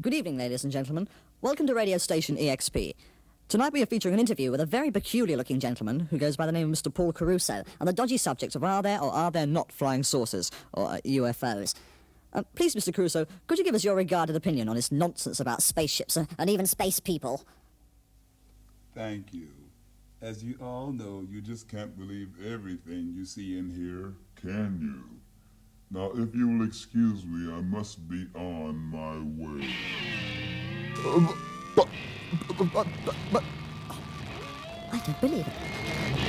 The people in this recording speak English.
Good evening, ladies and gentlemen. Welcome to radio station EXP. Tonight we are featuring an interview with a very peculiar-looking gentleman who goes by the name of Mr. Paul Caruso, on the dodgy subject of are there or are there not flying saucers, or UFOs. Please, Mr. Caruso, could you give us your regarded opinion on this nonsense about spaceships and even space people? Thank you. As you all know, you just can't believe everything you see and hear, can you? Now, if you will excuse me, I must be on my way. I don't believe it.